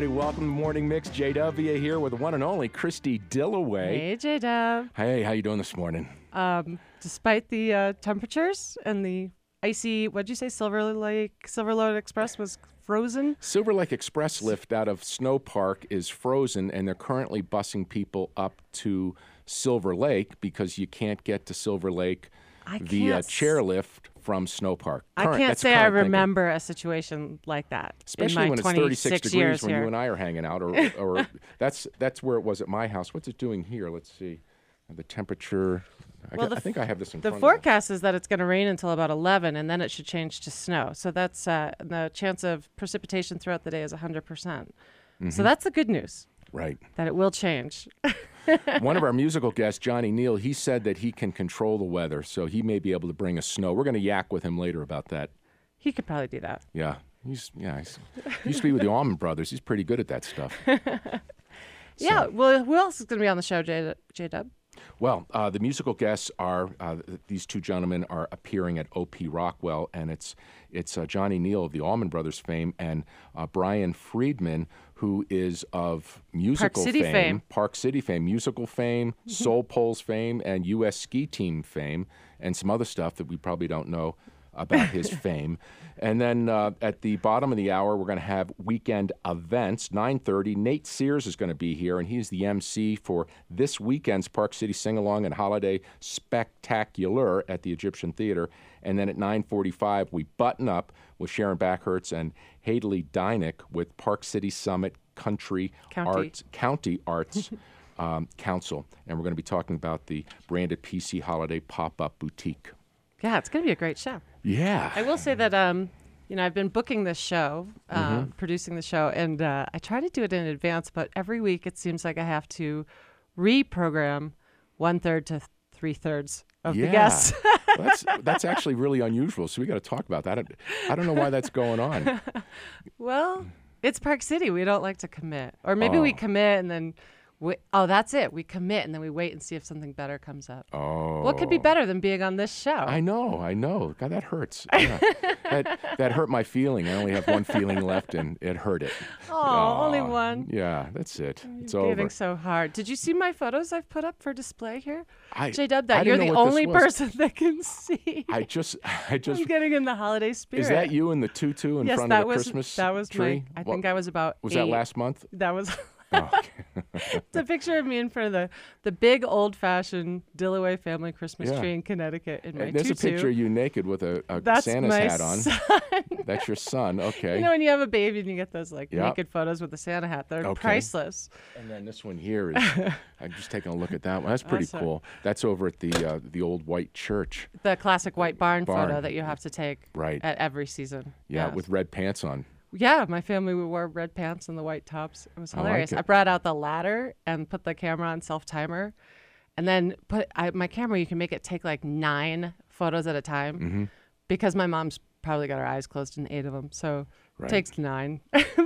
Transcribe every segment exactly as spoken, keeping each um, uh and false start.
everybody. Welcome to Morning Mix. J W here with the one and only Christy Dillaway. Hey, J-Dub. Hey, how you doing this morning? Um, despite the uh, temperatures and the icy, what'd you say, Silver Lake, Silver Lake Express was frozen? Silver Lake Express lift out of Snow Park is frozen, and they're currently busing people up to Silver Lake because you can't get to Silver Lake I via can't chairlift from Snow Park. Current, I can't say I remember thinking. a situation like that. Especially in my when it's thirty-six degrees when here. you and I are hanging out, or, or that's that's where it was at my house. What's it doing here? Let's see. The temperature. I, well, got, the, I think I have this in the front forecast is that it's going to rain until about eleven, and then it should change to snow. So that's uh, the chance of precipitation throughout the day is one hundred percent. Mm-hmm. So that's the good news. Right. That it will change. One of our musical guests, Johnny Neal, he said that he can control the weather, so he may be able to bring us snow. We're going to yak with him later about that. He could probably do that. Yeah. He's yeah. He's, he used to be with the Allman Brothers. He's pretty good at that stuff. Yeah. So. Well, who else is going to be on the show, J- J-Dub? Well, uh, the musical guests are, uh, these two gentlemen are appearing at O P Rockwell, and it's it's uh, Johnny Neal of the Allman Brothers fame and uh, Brian Friedman, who is of musical Park City fame, fame, Park City fame, musical fame, Soul Poles fame, and U S ski team fame, and some other stuff that we probably don't know about his fame. And then uh, at the bottom of the hour, we're going to have weekend events. nine thirty, Nate Sears is going to be here, and he's the M C for this weekend's Park City Sing-Along and Holiday Spectacular at the Egyptian Theater. And then at nine forty-five, we button up with Sharon Backhurst and Hadley Dynick with Park City Summit Country County. Arts, County Arts um, Council. And we're going to be talking about the branded P C Holiday Pop-Up Boutique. Yeah, it's going to be a great show. Yeah. I will say that, um, you know, I've been booking this show, uh, mm-hmm. producing the show, and uh, I try to do it in advance, but every week it seems like I have to reprogram one-third to three-thirds of yeah. the guests. well, that's that's actually really unusual, so we got to talk about that. I, I don't know why that's going on. Well, it's Park City. We don't like to commit. Or maybe oh. we commit and then... We, oh, that's it. We commit and then we wait and see if something better comes up. Oh. What could be better than being on this show? I know, I know. God, that hurts. Yeah. that, that hurt my feeling. I only have one feeling left, and it hurt it. Oh, oh only one. Yeah, that's it. You're it's over. Getting so hard. Did you see my photos I've put up for display here? I, J-Dub, that I you're didn't the know what only this was. person that can see. I just, I just. I'm getting in the holiday spirit. Is that you in the tutu in yes, front that of the was, Christmas that was tree? My, I What, think I was about Was eight. that last month? That was. Oh, okay. It's a picture of me in front of the, the big old-fashioned Dillaway family Christmas Yeah. tree in Connecticut in my And there's tutu. a picture of you naked with a, a That's Santa's my hat on. Son. That's your son. Okay. You know when you have a baby and you get those like Yep. naked photos with the Santa hat? They're Okay. priceless. And then this one here is, I'm just taking a look at that one. That's pretty Awesome. cool. That's over at the uh, the old white church. The classic white barn, Barn. photo that you have to take Right. at every season. Yeah, Yes. with red pants on. Yeah, my family we wore red pants and the white tops. It was I like hilarious. it. I brought out the ladder and put the camera on self timer, and then put I, my camera. You can make it take like nine photos at a time, Mm-hmm. because my mom's probably got her eyes closed in eight of them, so Right. it takes nine.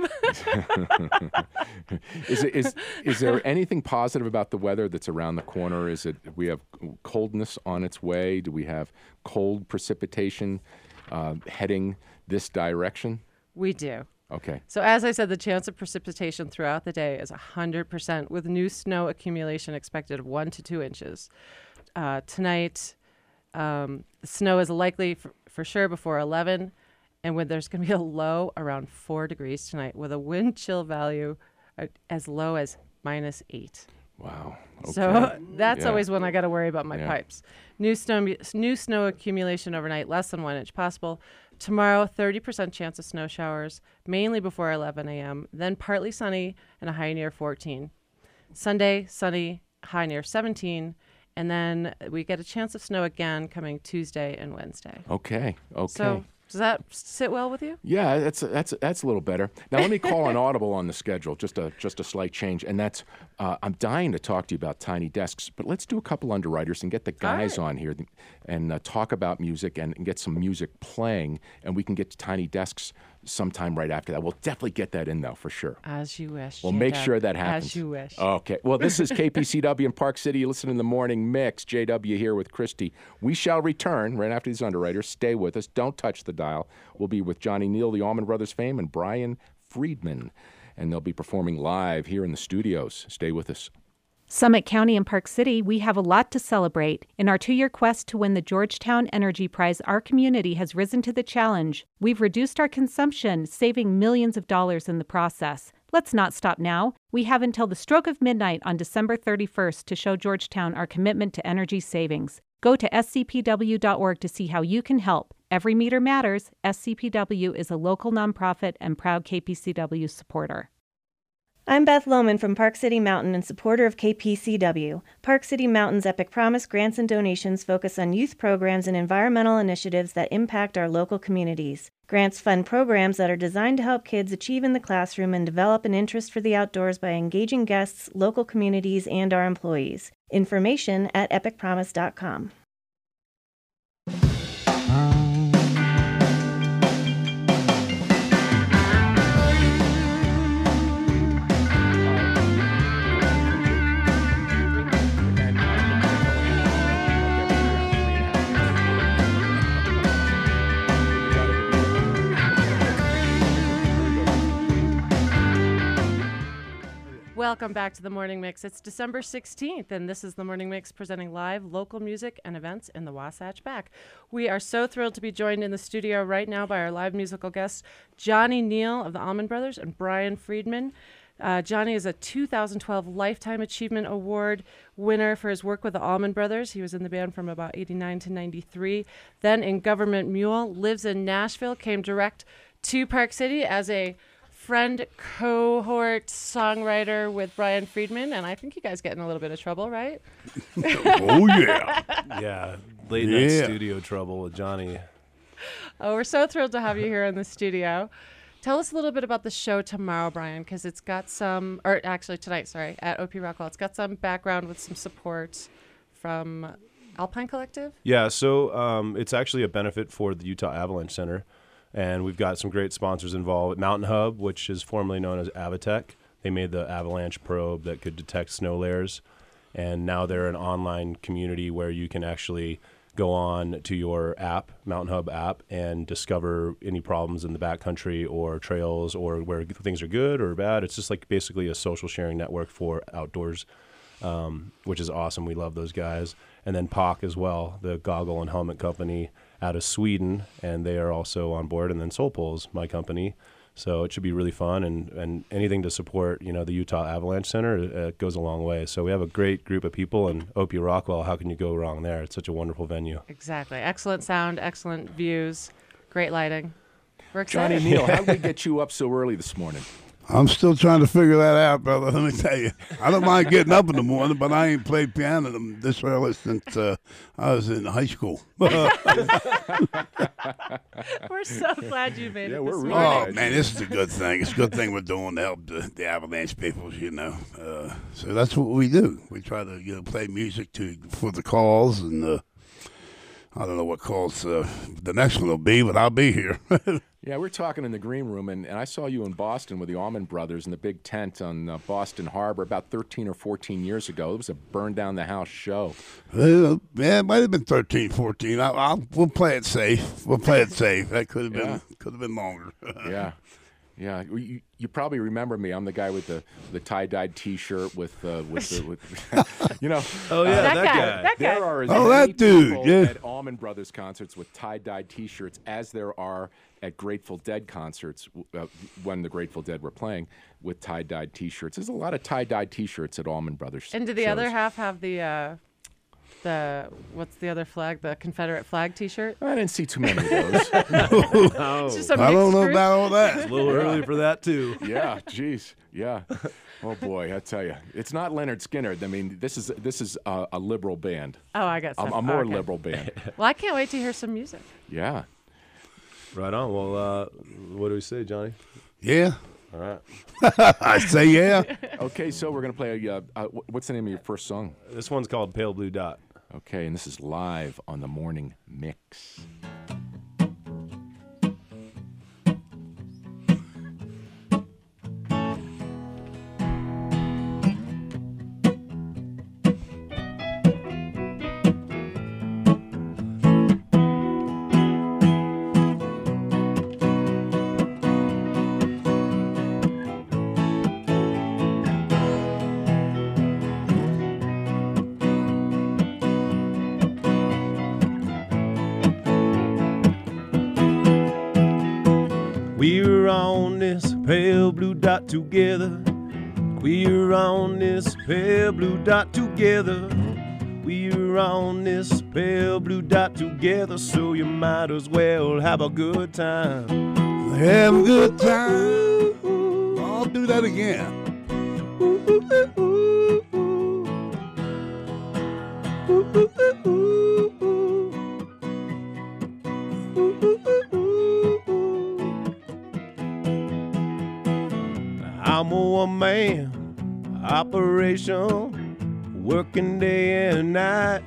is, it, is is there anything positive about the weather that's around the corner? Is it we have coldness on its way? Do we have cold precipitation uh, heading this direction? We do. Okay. So as I said, the chance of precipitation throughout the day is one hundred percent, with new snow accumulation expected of one to two inches. Uh, tonight, um, the snow is likely for, for sure before eleven, and when there's going to be a low around four degrees tonight, with a wind chill value uh, as low as minus eight. Wow. Okay. So that's Yeah. always when I got to worry about my Yeah. pipes. New snow, new snow accumulation overnight, less than one inch possible. Tomorrow, thirty percent chance of snow showers, mainly before eleven a.m., then partly sunny and a high near fourteen. Sunday, sunny, high near seventeen, and then we get a chance of snow again coming Tuesday and Wednesday. Okay. Okay. So does that sit well with you? Yeah, that's that's that's a little better. Now let me call an audible on the schedule, just a just a slight change, and that's uh, I'm dying to talk to you about Tiny Desks, but let's do a couple underwriters and get the guys right. on here and uh, talk about music and, and get some music playing, and we can get to Tiny Desks sometime right after that. We'll definitely get that in though for sure. As you wish. We'll make J-Dub. sure that happens. As you wish. Okay. Well, this is K P C W in Park City. You listen in the morning mix. J W here with Christy. We shall return right after these underwriters. Stay with us. Don't touch the dial. We'll be with Johnny Neal, the Allman Brothers fame, and Brian Friedman. and they'll be performing live here in the studios. Stay with us. Summit County and Park City, we have a lot to celebrate. In our two-year quest to win the Georgetown Energy Prize, our community has risen to the challenge. We've reduced our consumption, saving millions of dollars in the process. Let's not stop now. We have until the stroke of midnight on December thirty-first to show Georgetown our commitment to energy savings. Go to s c p w dot org to see how you can help. Every meter matters. S C P W is a local nonprofit and proud K P C W supporter. I'm Beth Lohman from Park City Mountain and supporter of K P C W. Park City Mountain's Epic Promise grants and donations focus on youth programs and environmental initiatives that impact our local communities. Grants fund programs that are designed to help kids achieve in the classroom and develop an interest for the outdoors by engaging guests, local communities, and our employees. Information at epic promise dot com. Welcome back to the Morning Mix. It's December sixteenth, and this is the Morning Mix presenting live local music and events in the Wasatch Back. We are so thrilled to be joined in the studio right now by our live musical guests, Johnny Neal of the Allman Brothers and Brian Friedman. Uh, Johnny is a two thousand twelve Lifetime Achievement Award winner for his work with the Allman Brothers. He was in the band from about eighty-nine to ninety-three. Then in Government Mule, lives in Nashville, came direct to Park City as a friend, cohort, songwriter with Brian Friedman, and I think you guys get in a little bit of trouble, right? Oh, yeah. Yeah, late night Yeah. studio trouble with Johnny. Oh, we're so thrilled to have you here in the studio. Tell us a little bit about the show tomorrow, Brian, because it's got some, or actually tonight, sorry, at O P Rockwell. It's got some background with some support from Alpine Collective. Yeah, so um, it's actually a benefit for the Utah Avalanche Center, and we've got some great sponsors involved. Mountain Hub, which is formerly known as Avatech. They made the avalanche probe that could detect snow layers, and now they're an online community where you can actually go on to your app, Mountain Hub app, and discover any problems in the backcountry or trails or where things are good or bad. It's just like basically a social sharing network for outdoors, um, which is awesome. We love those guys. And then P O C as well, the goggle and helmet company out of Sweden, and they are also on board. And then Soul Poles, my company. So it should be really fun, and, and anything to support, you know, the Utah Avalanche Center uh, goes a long way. So we have a great group of people, and O P Rockwell, how can you go wrong there? It's such a wonderful venue. Exactly. Excellent sound, excellent views, great lighting. We're excited. Johnny Neal, how did we get you up so early this morning? I'm still trying to figure that out, brother. Let me tell you. I don't mind getting up in the morning, but I ain't played piano this early since uh, I was in high school. We're so glad you made Yeah, it we're this really morning. Oh, man, this is a good thing. It's a good thing we're doing to help the, the Avalanche people, you know. Uh, so that's what we do. We try to, you know, play music to for the calls, and uh, I don't know what calls uh, the next one will be, but I'll be here. Yeah, we're talking in the green room, and, and I saw you in Boston with the Allman Brothers in the big tent on uh, Boston Harbor about thirteen or fourteen years ago. It was a burn-down-the-house show. Uh, yeah, it might have been thirteen, fourteen. I, I'll, we'll play it safe. We'll play it safe. That could have been Yeah. could have been longer. Yeah. Yeah, you, you probably remember me. I'm the guy with the, the tie-dyed T-shirt with uh, with the with, you know. Oh, yeah, That that, guy, guy. that guy. There are as Oh, many that dude, people yeah. at Allman Brothers concerts with tie-dyed T-shirts as there are at Grateful Dead concerts uh, when the Grateful Dead were playing with tie-dyed T-shirts. There's a lot of tie-dyed T-shirts at Allman Brothers. And did the shows. other half have the, uh, the what's the other flag? The Confederate flag T-shirt? I didn't see too many of those. It's just a I don't mixed know group. about all A that. little early for that, too. Yeah, geez, yeah. Oh boy, I tell you, it's not Leonard Skinner. I mean, this is this is a, a liberal band, Oh, I got a, some. a more okay. liberal band. Well, I can't wait to hear some music. Yeah. Right on. Well, uh, what do we say, Johnny? Yeah, All right. I say yeah. Okay, so we're gonna play. A, uh, uh, wh- what's the name of your first song? This one's called Pale Blue Dot. Okay, and this is live on the Morning Mix. We're on this pale blue dot together. We're on this pale blue dot together. We're on this pale blue dot together, so you might as well have a good time. Have a good time. I'll do that again. I'm a one-man operation, working day and night.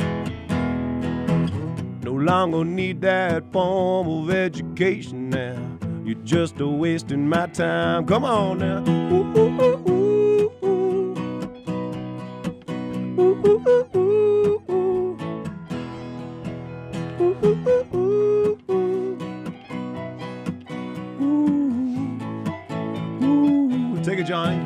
No longer need that form of education now. You're just a wasting my time. Come on now. Ooh, ooh, ooh, ooh, ooh. Ooh, ooh, ooh, ooh, ooh. Ooh, ooh, ooh, ooh, ooh. Ooh. Take it, Johnny.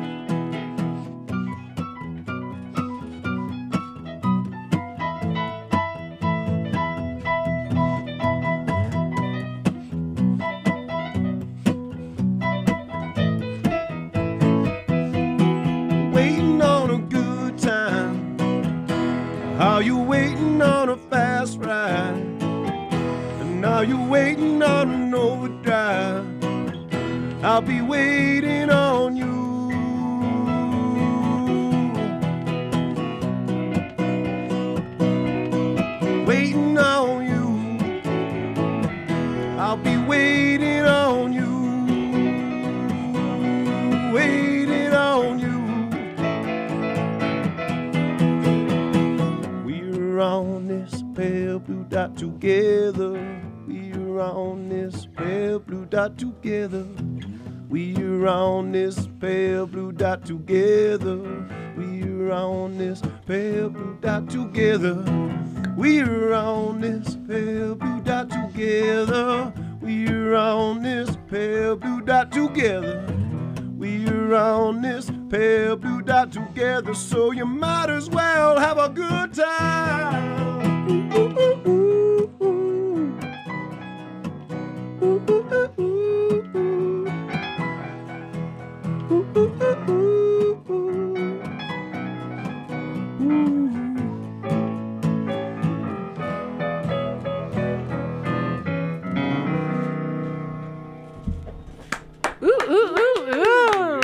Are you waiting on a fast ride? And are you waiting on an overdrive? I'll be waiting on you. Waiting on you. I'll be waiting on you. Waiting on you. We're on this pale blue dot together. We're on this pale blue dot together. We're on this pale blue dot together. We're on this pale blue dot together. We're on this pale blue dot together. We're on this pale blue dot together. We're on this pale blue dot together, so you might as well have a good time. Ooh, ooh, ooh, ooh, ooh. Ooh, ooh, ooh, ooh, ooh. Ooh, ooh, ooh, ooh, ooh. Ooh, ooh, ooh, ooh.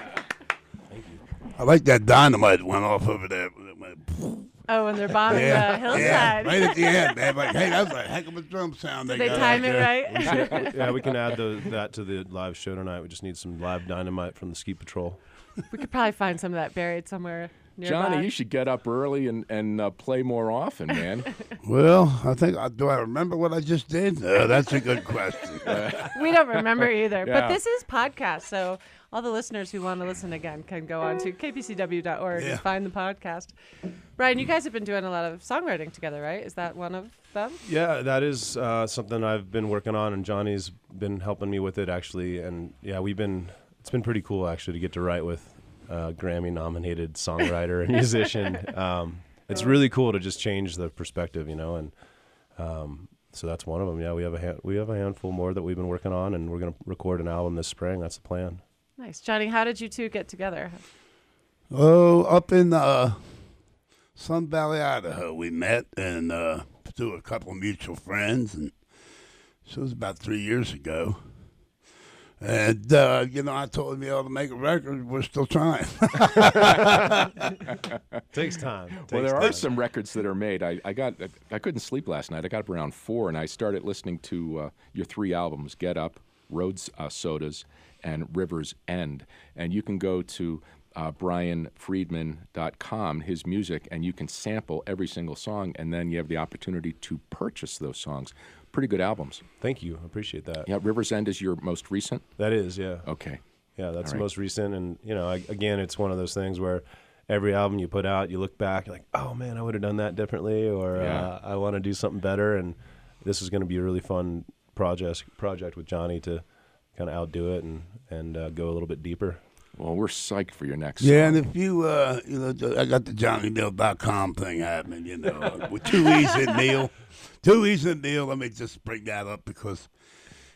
I like that dynamite went off over there. Oh, and they're bombing Yeah, the hillside. yeah, right at the end, man. Like, hey, that was a heck of a drum sound. Did they they got time out it there. right? Yeah, we can add the, that to the live show tonight. We just need some live dynamite from the Ski Patrol. We could probably find some of that buried somewhere nearby. Johnny, you should get up early and, and uh, play more often, man. Well, I think, uh, do I remember what I just did? Uh, that's a good question. We don't remember either. Yeah. But this is podcast, so all the listeners who want to listen again can go on to k p c w dot org Yeah. and find the podcast. Brian, you guys have been doing a lot of songwriting together, right? Is that one of them? Yeah, that is uh, something I've been working on, and Johnny's been helping me with it, actually. And, yeah, we've been, it's been pretty cool, actually, to get to write with a Grammy-nominated songwriter and musician. Um, it's really cool to just change the perspective, you know, and um, so that's one of them. Yeah, we have a ha- we have a handful more that we've been working on, and we're going to record an album this spring. That's the plan. Nice. Johnny, how did you two get together? Oh, up in uh, Sun Valley, Idaho, we met and uh, through a couple of mutual friends, and so it was about three years ago. And, uh, you know, I told him he ought to make a record. We're still trying. Takes time. Takes Well, there time. are some records that are made. I, I got I couldn't sleep last night. I got up around four, and I started listening to uh, your three albums: Get Up, Roads uh, Sodas, and River's End. And you can go to uh, brian friedman dot com, his music, and you can sample every single song, and then you have the opportunity to purchase those songs. Pretty good albums. Thank you. I appreciate that. Yeah, River's End is your most recent? That is, yeah. Okay. Yeah, that's All the right. most recent. And, you know, I, again, it's one of those things where every album you put out, you look back, you're like, oh, man, I would have done that differently, or Yeah. uh, I want to do something better. And this is going to be a really fun project project with Johnny to kind of outdo it and, and uh, go a little bit deeper. Well, we're psyched for your next Yeah, song. and if you, uh, you know, I got the johnny meal dot com thing happening, you know, with Too Easy and Neil. Too Easy and Neil, let me just bring that up because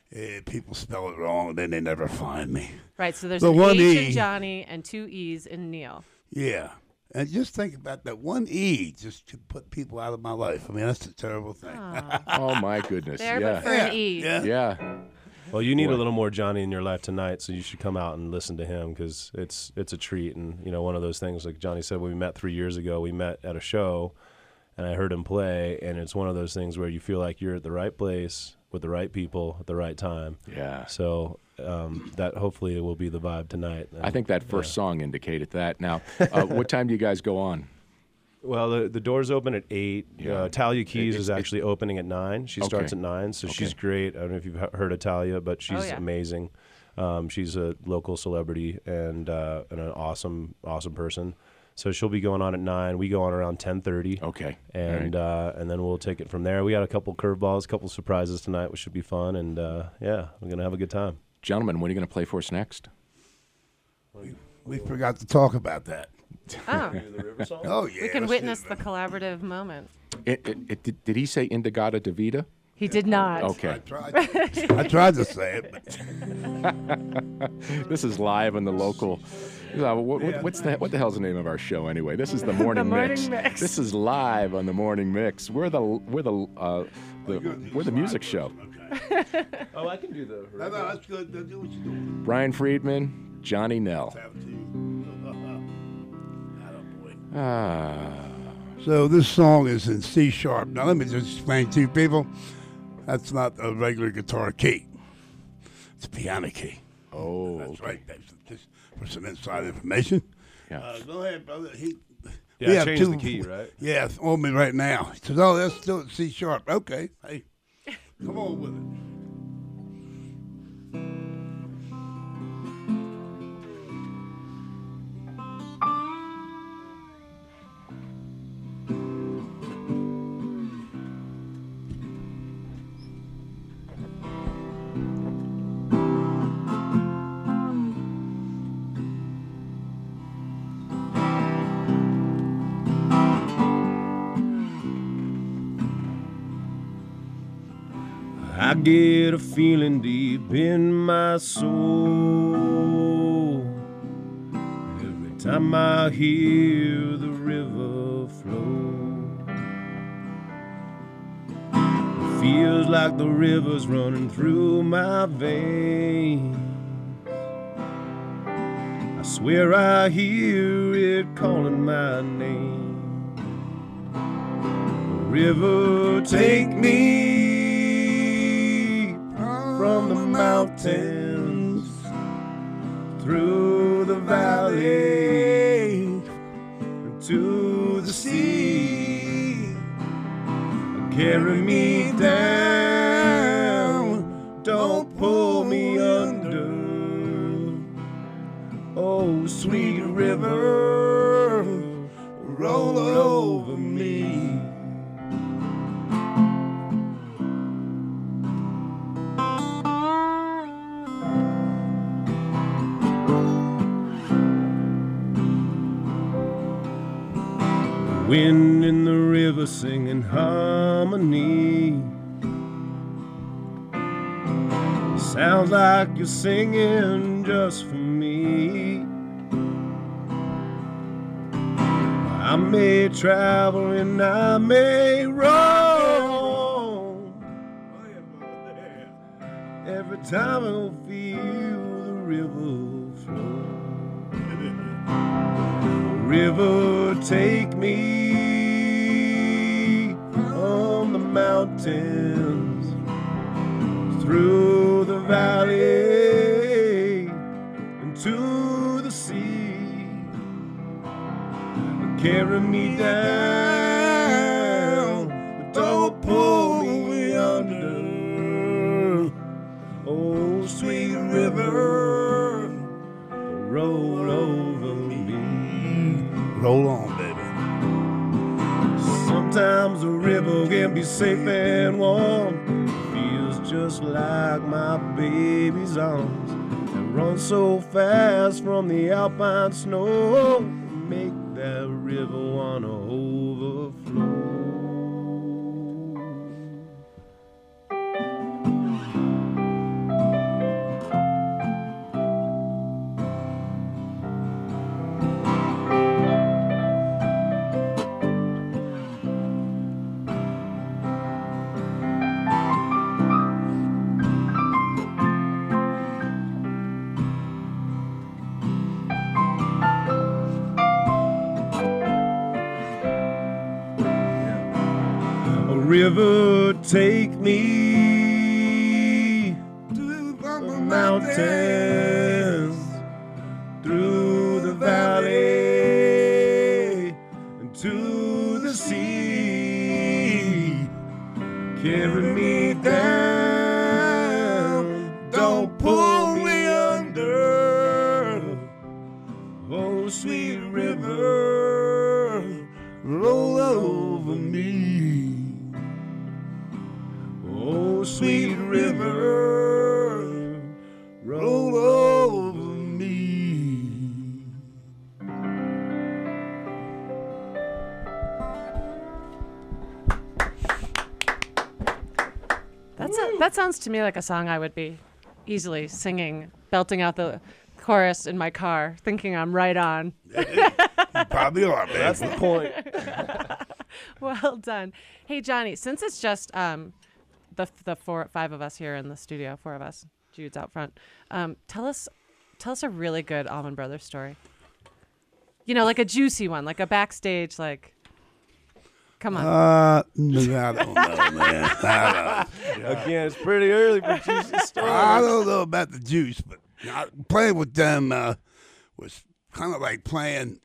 eh, people spell it wrong, and then they never find me. Right. So there's The an one H E. in Johnny and two E's in Neil. Yeah. And just think about that one E just to put people out of my life. I mean, that's a terrible thing. Oh my goodness. There, yeah. but for Yeah, an E. yeah. Yeah. Well, you need Boy. a little more Johnny in your life tonight, so you should come out and listen to him because it's it's a treat. And you know, one of those things, like Johnny said, when we met three years ago, we met at a show, and I heard him play, and it's one of those things where you feel like you're at the right place with the right people at the right time. Yeah. So um, that hopefully will be the vibe tonight. I think that first song indicated that. Now, uh, what time do you guys go on? Well, the the doors open at eight. Yeah. Uh, Talia Keys It's- is it's- actually opening at nine. She starts Okay. at nine, so she's Okay. great. I don't know if you've he- heard of Talia, but she's Oh, yeah. amazing. Um, she's a local celebrity and uh, and an awesome awesome person. So she'll be going on at nine. We go on around ten thirty. Okay. And uh, and then we'll take it from there. We got a couple curveballs, a couple surprises tonight, which should be fun. And uh, yeah, we're gonna have a good time. Gentlemen, what are you going to play for us next? We forgot to talk about that. Oh, Oh, yeah. we can let's witness do the it. collaborative moment. It, it, it, did, did he say Indigata Davida? He did not. I Okay. tried, I tried to say it, but This is live on the local. Uh, what, what, what's the what the hell's the name of our show anyway? This is the morning, Morning mix. Mix. This is live on the morning mix. We're the we're the uh, the we're the music show. Okay. Oh, I can do the. No, no, that's good. Do what you're doing. Brian Friedman, Johnny Nell. Have it to you. Attaboy. Ah, So this song is in C sharp. Now let me just explain to you people. That's not a regular guitar key. It's a piano key. oh, That's okay. right. That's just for some inside information. Yeah. Uh, go ahead, brother. He, Yeah, we I have changed two- the key, right? Yeah, it's on me right now. He says, "Oh, let's do it C sharp." Okay, hey, come on with it. I get a feeling deep in my soul every time I hear the river flow. It feels like the river's running through my veins. I swear I hear it calling my name. River, take me from the mountains through the valley to the sea. Carry me down, don't pull me under. Oh, sweet river, roll over me. Wind in the river singing harmony. Sounds like you're singing just for me. I may travel and I may roam. Every time I feel the river flow. River, take me on the mountains, through the valley, into the sea. Carry me down, but don't pull me under. Oh, sweet river, roll over me. Roll on, baby. Sometimes the river can be safe and warm. Feels just like my baby's arms. And run so fast from the alpine snow. Make that river wanna overflow. river, take me To the mountains, through the valley, and to the sea. Carry me down, don't pull me under. Oh, sweet river, roll over me. Oh, sweet river, roll over me. That's a, that sounds to me like a song I would be easily singing, belting out the chorus in my car, thinking I'm right on. You probably are, man. That's the point. Well done. Hey, Johnny, since it's just um, the the four five of us here in the studio, four of us, Jude's out front. Um, tell us, tell us a really good Allman Brothers story. You know, like a juicy one, like a backstage, like. Come on. Uh, no, I don't know, man. I don't, Again, it's pretty early for juicy stories. I don't know about the juice, but I, playing with them uh, was kind of like playing,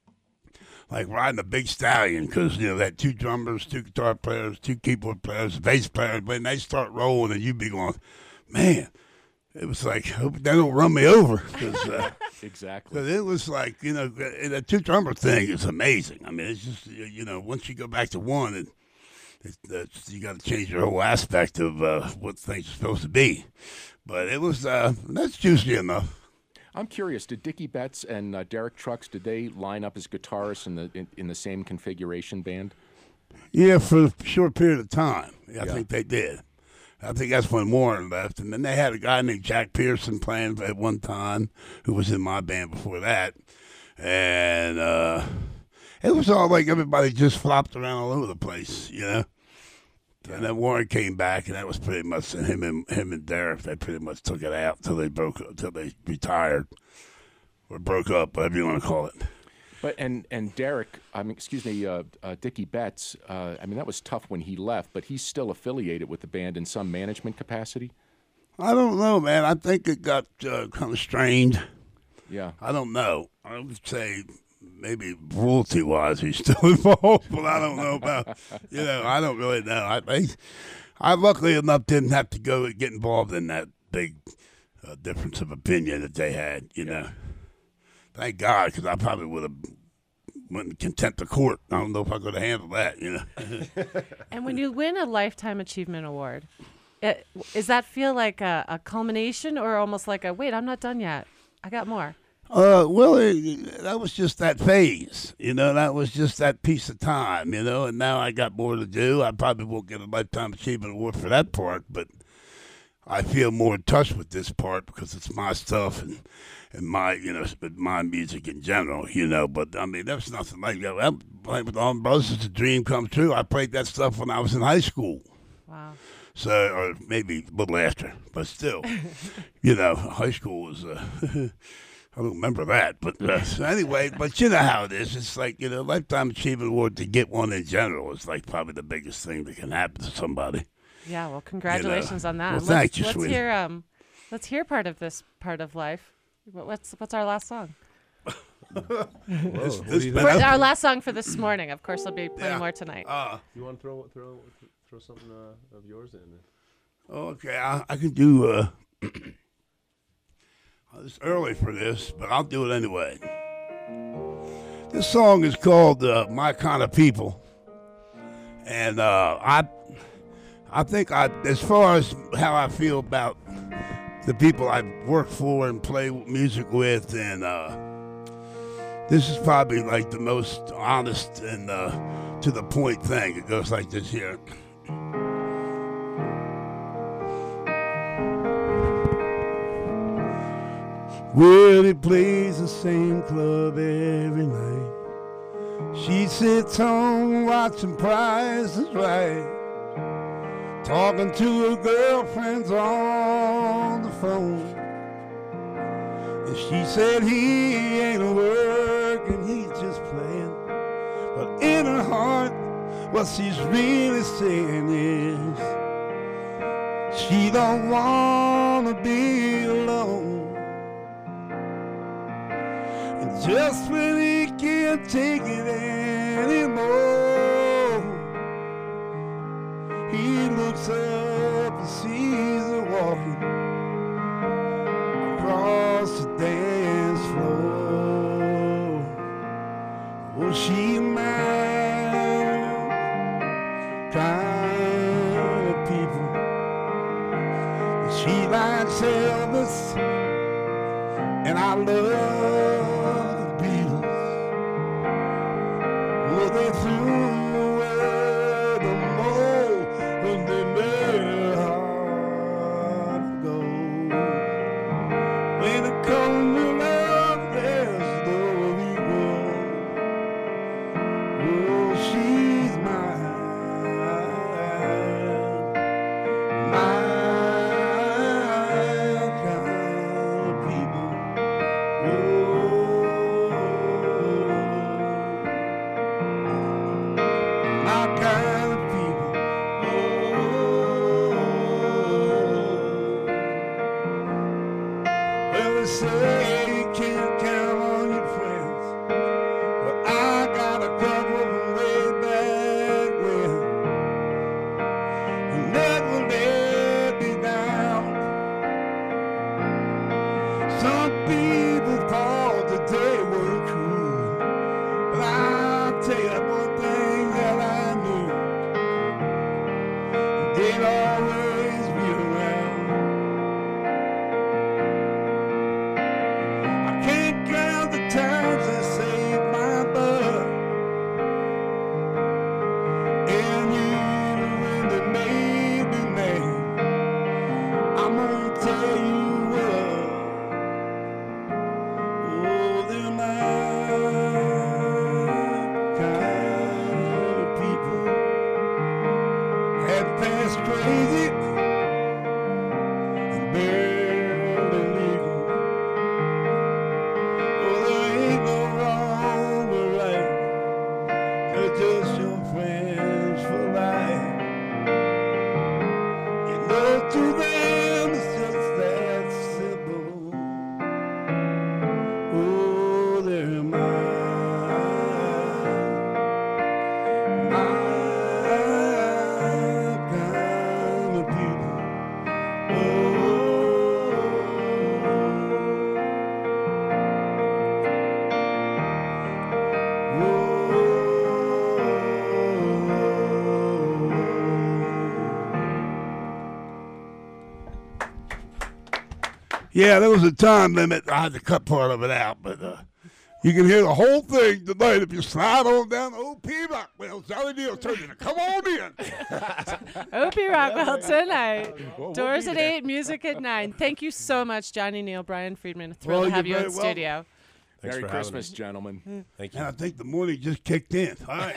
like riding a big stallion, because, you know, that two drummers, two guitar players, two keyboard players, a bass player, when they start rolling and you be going, man, it was like, hope they don't run me over. Cause, uh, Exactly. But it was like, you know, the two drummer thing is amazing. I mean, it's just, you know, once you go back to one, and it's, it's, you got to change your whole aspect of uh, what things are supposed to be. But it was, uh, that's juicy enough. I'm curious. Did Dickie Betts and uh, Derek Trucks, did they line up as guitarists in the in, in the same configuration band? Yeah, for a short period of time. I Yeah. think they did. I think that's when Warren left. And then they had a guy named Jack Pearson playing at one time, who was in my band before that. And uh, it was all like everybody just flopped around all over the place, you know. And then Warren came back, and that was pretty much him and him and Derek. They pretty much took it out until they broke, until they retired or broke up, whatever you want to call it. But and and Derek, I mean, excuse me, uh, uh, Dickie Betts. Uh, I mean, that was tough when he left, but he's still affiliated with the band in some management capacity. I don't know, man. I think it got uh, kind of strained. Yeah. I don't know. I would say maybe royalty-wise he's still involved, but I don't know about, you know, I don't really know. I I, I luckily enough didn't have to go and get involved in that big uh, difference of opinion that they had, you know. Thank God, because I probably would have went contempt of court. I don't know if I could have handled that, you know. And when you win a Lifetime Achievement Award, it, does that feel like a, a culmination or almost like a, wait, I'm not done yet. I got more. Uh, well, it, that was just that phase, you know. That was just that piece of time, you know. And now I got more to do. I probably won't get a Lifetime Achievement Award for that part, but I feel more in touch with this part because it's my stuff and, and my, you know, my music in general, you know. But I mean, there's nothing like that. I'm playing with Allman Brothers. It's a dream come true. I played that stuff when I was in high school. Wow. So, or maybe a little after, but still, you know, high school was. Uh, I don't remember that, but uh, so anyway, but you know how it is. It's like, you know, Lifetime Achievement Award, to get one in general is like probably the biggest thing that can happen to somebody. Yeah, well, congratulations on that. Well, let's, thank you, let's sweetie. hear um, let's hear part of this part of life. What- What's what's our last song? Whoa, This- what this do you been think? out- Our last song for this morning. Of course, there'll be plenty Yeah. more tonight. Uh, You want to throw throw throw something uh, of yours in? okay, I, I can do. Uh, it's early for this, but I'll do it anyway. This song is called uh, "My Kind of People," and uh, I, I think I, as far as how I feel about the people I work for and play music with, and uh, this is probably like the most honest and uh, to the point thing. It goes like this here. Willie plays the same club every night. She sits home watching Price is Right, talking to her girlfriends on the phone. And she said he ain't working, he's just playing. But in her heart, what she's really saying is she don't wanna be alone. And just when he can't take it anymore, he looks up and sees her walking across the dance floor. Oh, she mine kind of people. She likes Elvis, and I love the Beatles. Well, they threw away the mold when they made her heart of gold. When it comes to love, there's no equal. Oh, she's mine, mine kind of people. Oh, my kind of people. Oh, well, they say you can't count on your friends, but I got a couple from way back when, who never let me down. Some people thought that they were cruel, but I'll tell you one thing that I knew: they'd always be around. I can't count the times they saved my butt, and even when they made me mad, I'm gonna tell you what. Oh, they're my kind of people. Had passed crazy and barely legal. Oh, there ain't no wrong or right. They're just your friends for life. You know, to them it's just that simple. Oh, they're mine, my kind of people. Oh, yeah, there was a time limit. I had to cut part of it out, but uh, you can hear the whole thing tonight if you slide on down to O P Rockwell. Sally Neal told you to come on in. O P Rockwell tonight. Well, we'll Doors be at there. eight, music at nine. Thank you so much, Johnny Neal, Brian Friedman. Thrilled Well, to have you you're in very welcome. studio. Thanks Merry for having Christmas, me. gentlemen. Thank you. And I think the morning just kicked in. All right.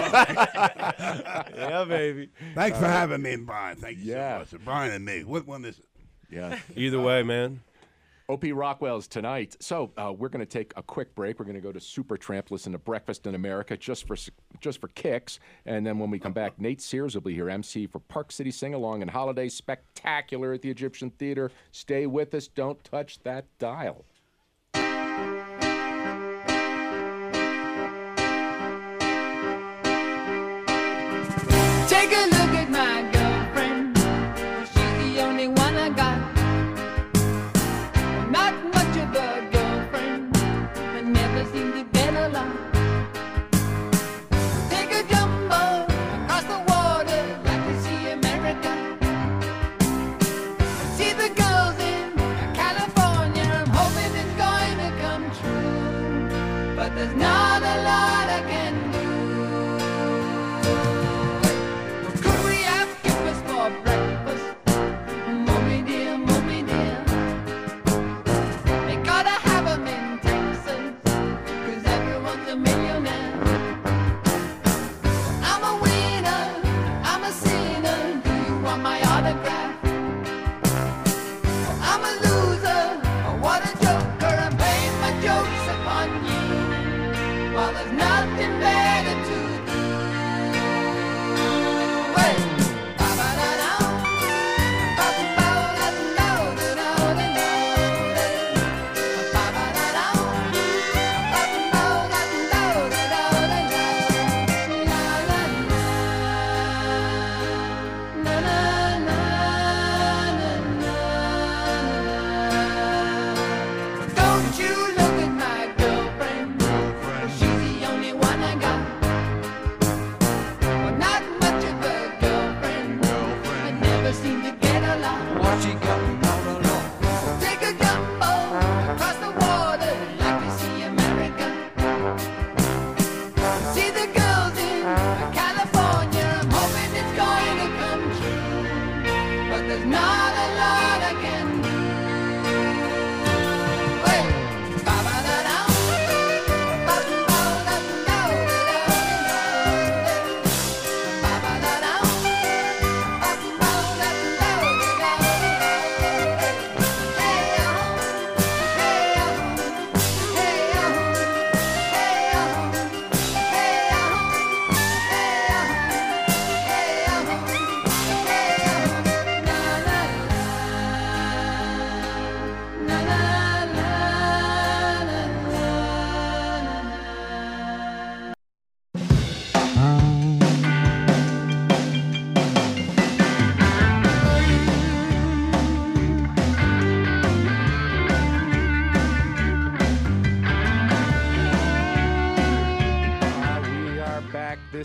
Yeah, baby. Thanks for having me, Brian. Thank you Yeah. so much. So Brian and me. What one is it? Yeah. Either way, man. O P Rockwell's tonight. So uh, we're going to take a quick break. We're going to go to Supertramp, listen to Breakfast in America just for just for kicks. And then when we come back, Nate Sears will be here, M C for Park City Sing-Along and Holiday Spectacular at the Egyptian Theater. Stay with us. Don't touch that dial. Take a look at my girlfriend. She's the only one I got. Not much of a girlfriend, but never seemed to get along. Take a jumbo across the water, like to see America. See the girls in California. I'm hoping it's going to come true, but there's not a lot I can do. Could we have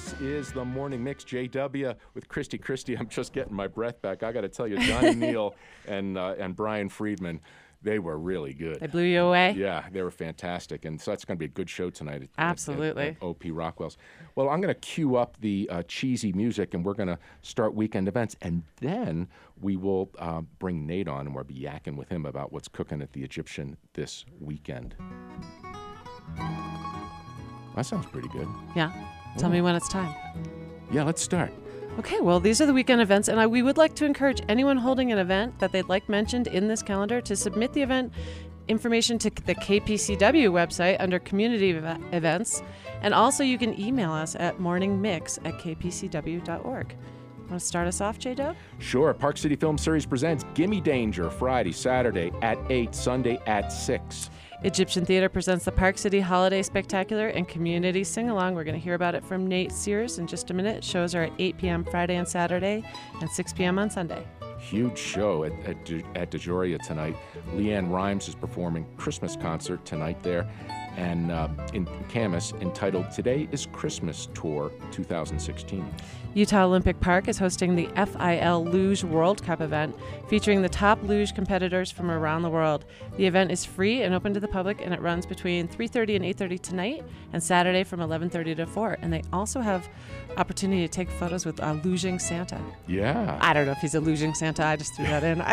This is the Morning Mix, J W with Christy. Christy, I'm just getting my breath back. I got to tell you, Johnny Neal and uh, and Brian Friedman, they were really good. They blew you away? Yeah, they were fantastic. And so that's going to be a good show tonight at, Absolutely. at, at, at O P Rockwell's. Well, I'm going to cue up the uh, cheesy music, and we're going to start weekend events. And then we will uh, bring Nate on, and we'll be yakking with him about what's cooking at the Egyptian this weekend. That sounds pretty good. Yeah. Tell me when it's time. Yeah, let's start. Okay, well, these are the weekend events, and I, we would like to encourage anyone holding an event that they'd like mentioned in this calendar to submit the event information to the K P C W website under Community ev- Events, and also you can email us at morningmix at k p c w dot org. Want to start us off, J-Dub? Sure. Park City Film Series presents Gimme Danger, Friday, Saturday at eight, Sunday at six. Egyptian Theater presents the Park City Holiday Spectacular and Community Sing-Along. We're going to hear about it from Nate Sears in just a minute. Shows are at eight p.m. Friday and Saturday and six p.m. on Sunday. Huge show at, at, at DeJoria tonight. Leanne Rimes is performing Christmas concert tonight there. And uh, in Camas, entitled Today is Christmas Tour twenty sixteen. Utah Olympic Park is hosting the F I L Luge World Cup event, featuring the top luge competitors from around the world. The event is free and open to the public, and it runs between three thirty and eight thirty tonight, and Saturday from eleven thirty to four. And they also have opportunity to take photos with uh, Luging Santa. Yeah. I don't know if he's a Luging Santa. I just threw that in.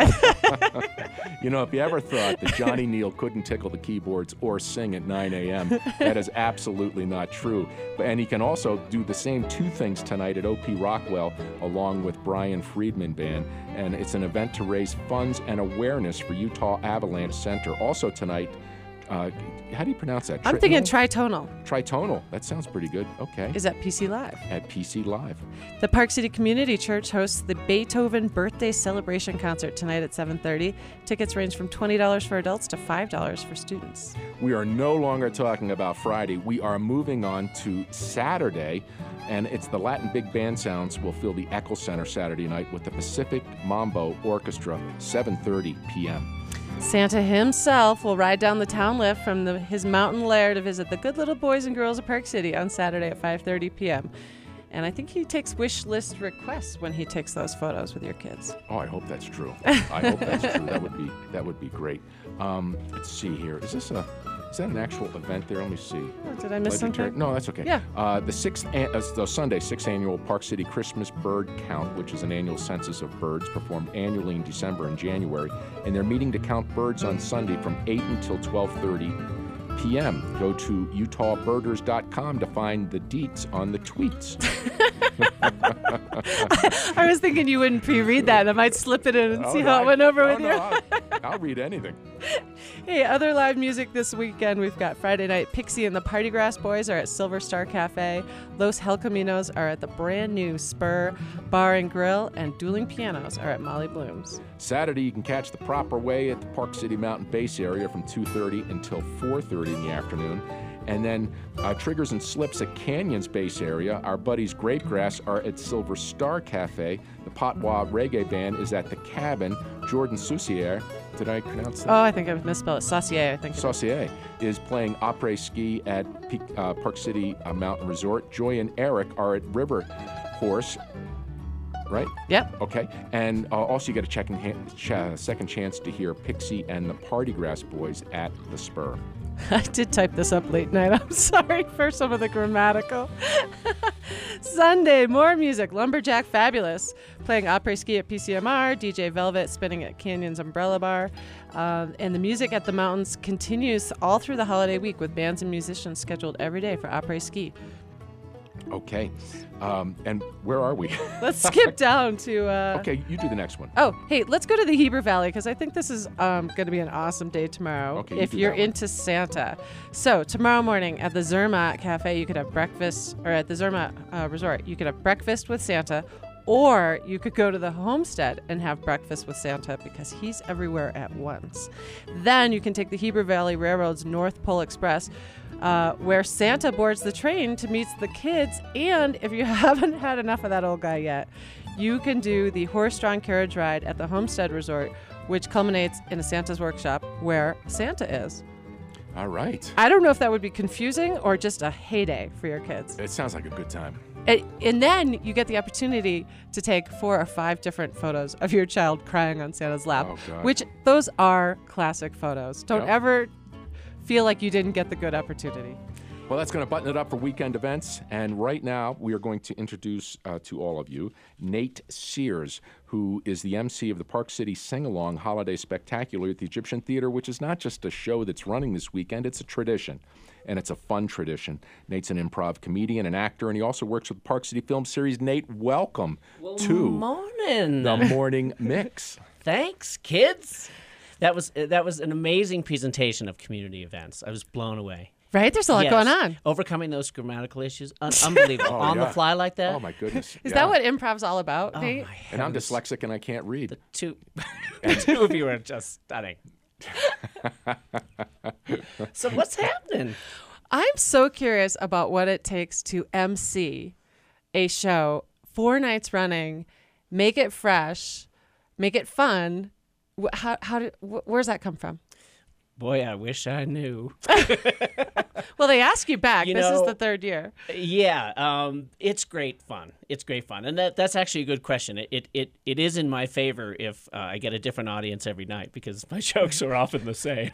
You know, if you ever thought that Johnny Neal couldn't tickle the keyboards or sing at nine a.m., that is absolutely not true. But, and he can also do the same two things tonight at O P Rockwell, along with Brian Friedman Band. And it's an event to raise funds and awareness for Utah Avalanche Center. Also tonight, uh, how do you pronounce that? I'm thinking tritonal. Tritonal. That sounds pretty good. Okay. Is at P C Live. At P C Live. The Park City Community Church hosts the Beethoven Birthday Celebration Concert tonight at seven thirty. Tickets range from twenty dollars for adults to five dollars for students. We are no longer talking about Friday. We are moving on to Saturday, and it's the Latin Big Band Sounds will fill the Eccles Center Saturday night with the Pacific Mambo Orchestra, seven thirty p.m. Santa himself will ride down the town lift from the, his mountain lair to visit the good little boys and girls of Park City on Saturday at five thirty p.m. And I think he takes wish list requests when he takes those photos with your kids. Oh, I hope that's true. I hope that's true. That would be that would be great. Um, let's see here. Is this a is that an actual event there? Let me see. Oh, did I miss Legendary- something? No, that's okay. Yeah. Uh, the sixth, an- uh, the Sunday, sixth annual Park City Christmas Bird Count, which is an annual census of birds performed annually in December and January, and they're meeting to count birds on Sunday from eight until twelve thirty p.m. Go to utah birders dot com to find the deets on the tweets. I was thinking you wouldn't pre-read that, and I might slip it in and Oh, see no, how I- it went over oh, with no, you. I'll, I'll read anything. Hey, other live music this weekend. We've got Friday night, Pixie and the Party Grass Boys are at Silver Star Cafe. Los Hel Caminos are at the brand new Spur Bar and Grill, and Dueling Pianos are at Molly Bloom's. Saturday, you can catch the proper way at the Park City Mountain Base area from two thirty until four thirty in the afternoon. And then uh, Triggers and Slips at Canyons Base area. Our buddies Grapegrass are at Silver Star Cafe. The Patois Reggae Band is at The Cabin. Jordan Saucier, did I pronounce that? Oh, I think I misspelled it. Saucier, I think. Saucier is playing après ski at Peak, uh, Park City uh, Mountain Resort. Joy and Eric are at River Horse. Right? Yep. Okay. And uh, also, you get a checking ha- ch- second chance to hear Pixie and the Party Grass Boys at the Spur. I did type this up late night. I'm sorry for some of the grammatical. Sunday, more music. Lumberjack Fabulous playing après ski at P C M R. D J Velvet spinning at Canyons Umbrella Bar. Uh, and the music at the mountains continues all through the holiday week with bands and musicians scheduled every day for après ski. Okay. Um, and where are we? Let's skip down to... Uh, Okay, you do the next one. Oh, hey, let's go to the Heber Valley because I think this is um, going to be an awesome day tomorrow Okay, you if do you're that one. into Santa. So tomorrow morning at the Zermatt Cafe, you could have breakfast, or at the Zermatt uh, Resort, you could have breakfast with Santa, or you could go to the Homestead and have breakfast with Santa because he's everywhere at once. Then you can take the Heber Valley Railroad's North Pole Express, Uh, where Santa boards the train to meet the kids. And if you haven't had enough of that old guy yet, you can do the horse-drawn carriage ride at the Homestead Resort, which culminates in a Santa's workshop where Santa is. All right. I don't know if that would be confusing or just a heyday for your kids. It sounds like a good time. And, and then you get the opportunity to take four or five different photos of your child crying on Santa's lap, Oh, God. which those are classic photos. Don't Yep. ever feel like you didn't get the good opportunity. Well, that's going to button it up for weekend events. And right now, we are going to introduce uh, to all of you Nate Sears, who is the M C of the Park City Sing-Along Holiday Spectacular at the Egyptian Theater, which is not just a show that's running this weekend, it's a tradition. And it's a fun tradition. Nate's an improv comedian, an actor, and he also works with the Park City Film Series. Nate, welcome to Morning. the Morning Mix. Thanks, kids. That was that was an amazing presentation of community events. I was blown away. Right? There's a lot Yes. going on. Overcoming those grammatical issues, un- unbelievable. Oh, On yeah. the fly like that. Oh, my goodness. Is Yeah. that what improv's all about, Oh, Nate? my And I'm heavens. dyslexic and I can't read. Two, the two of you are just stunning. So what's happening? I'm so curious about what it takes to M C a show four nights running, make it fresh, make it fun. Wh- How, how did, wh- where's that come from? Boy, I wish I knew. Well, they ask you back. You this is know- the third year. Yeah, um, it's great fun. It's great fun, and that that's actually a good question. It it it, it is in my favor if uh, I get a different audience every night because my jokes are often the same.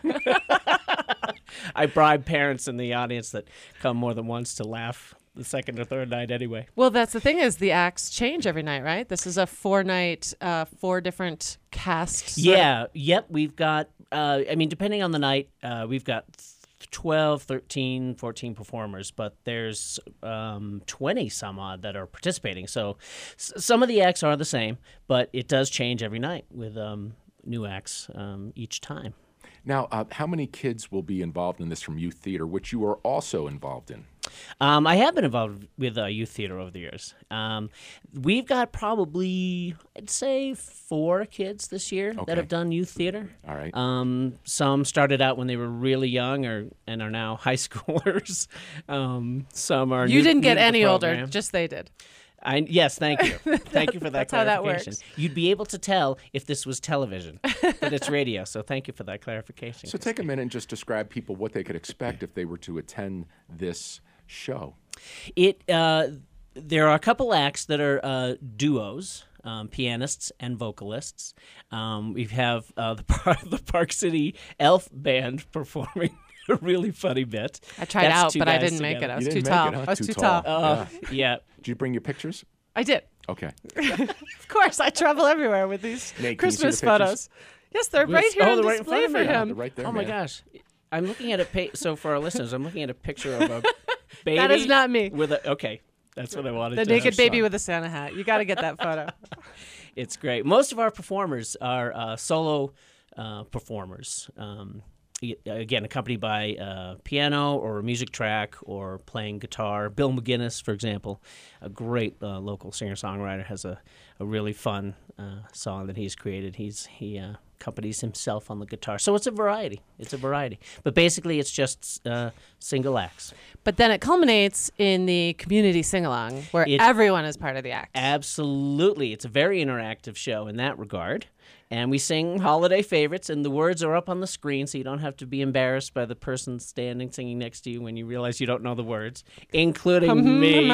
I bribe parents in the audience that come more than once to laugh the second or third night anyway. Well, that's the thing is the acts change every night, right? This is a four night, uh, four different casts. sort of- Yeah, yep, we've got, uh, I mean, depending on the night, uh, we've got twelve, thirteen, fourteen performers, but there's um, twenty some odd that are participating. So s- some of the acts are the same, but it does change every night with um, new acts um, each time. Now, uh, how many kids will be involved in this from youth theater, which you are also involved in? Um, I have been involved with uh, youth theater over the years. Um, we've got probably, I'd say, four kids this year Okay. that have done youth theater. All right. Um, some started out when they were really young, or and are now high schoolers. Um, some are. You new- didn't new get to the any older, program. just they did. I, yes, thank you. Thank you for that That's how that clarification. works. You'd be able to tell if this was television, but it's radio. So thank you for that clarification. So take a minute and just describe people what they could expect if they were to attend this show. It uh, there are a couple acts that are uh, duos, um, pianists and vocalists. Um, we have uh, the, Par- the Park City Elf Band performing a really funny bit. I tried That's out, two but I guys didn't make it. together. I was You too didn't make tall. it, huh? I was Too too tall. tall. Uh, yeah. Did you bring your pictures? I did. Okay. Of course, I travel everywhere with these Nate, can you see Christmas the pictures? photos. Yes, they're Yes. right here Oh, on they're right in display front of for me. Yeah, him. they're right there, Oh my man. gosh. I'm looking at a pa- so for our listeners, I'm looking at a picture of a baby. That is not me. With a okay, that's what I wanted The to naked baby son. with a Santa hat. You got to get that photo. It's great. Most of our performers are uh, solo uh, performers. Um, y- again, accompanied by uh, piano or a music track or playing guitar. Bill McGinnis, for example, a great uh, local singer-songwriter, has a, a really fun uh, song that he's created. He's he uh, accompanies himself on the guitar. So it's a variety. It's a variety. But basically, it's just uh, single acts. But then it culminates in the community sing-along where It- everyone is part of the act. Absolutely. It's a very interactive show in that regard. And we sing holiday favorites, and the words are up on the screen, so you don't have to be embarrassed by the person standing singing next to you when you realize you don't know the words, including me.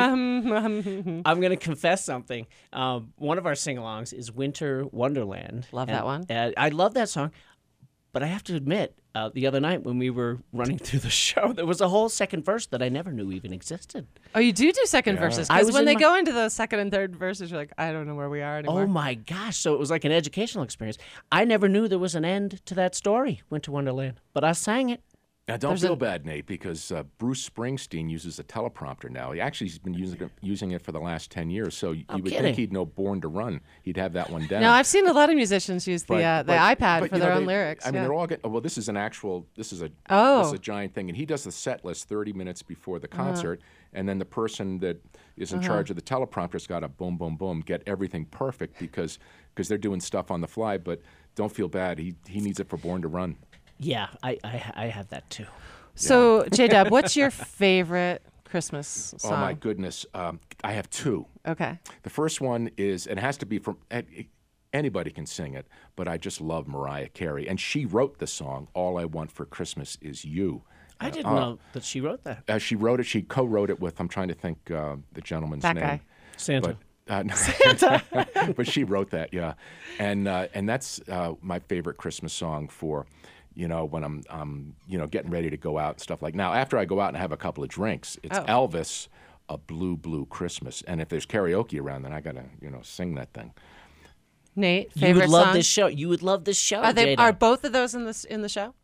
I'm going to confess something. Um, one of our sing-alongs is Winter Wonderland. Love And, that one. uh, I love that song. But I have to admit, uh, the other night when we were running through the show, there was a whole second verse that I never knew even existed. Oh, you do do second verses I because was when in they my- go into those second and third verses, you're like, I don't know where we are anymore. Oh my gosh! So it was like an educational experience. I never knew there was an end to that story, Winter Wonderland, but I sang it. Now, don't There's feel a- bad, Nate, because uh, Bruce Springsteen uses a teleprompter now. He actually has been using it, using it for the last ten years, so you I'm would kidding. think he'd know Born to Run. He'd have that one down. No, I've seen a lot of musicians use the But- uh, the but- iPad but, for you their know, own they- lyrics. I mean, yeah. they're all get, well. This is an actual. This is a. Oh. This is a giant thing, and he does the set list thirty minutes before the concert, and then the person that is in charge of the teleprompter's got to boom, boom, boom, get everything perfect because because they're doing stuff on the fly. But don't feel bad. He he needs it for Born to Run. Yeah, I I, I have that too. So, J Dub, what's your favorite Christmas song? Oh my goodness, um, I have two. Okay. The first one is, and it has to be from eh, anybody can sing it, but I just love Mariah Carey, and she wrote the song "All I Want for Christmas Is You." I didn't Oh. know that she wrote that. Uh, she wrote it. She co-wrote it with. I'm trying to think uh, the gentleman's That name. guy. Santa. But, uh, no. Santa. But she wrote that, yeah, and uh, and that's uh, my favorite Christmas song for, you know, when I'm um you know getting ready to go out and stuff like. Now after I go out and have a couple of drinks, it's Oh. Elvis, A Blue Blue Christmas, and if there's karaoke around, then I gotta you know sing that thing. Nate, you favorite would love song? this show. You would love this show. Are they? Jada. Are both of those in this in the show?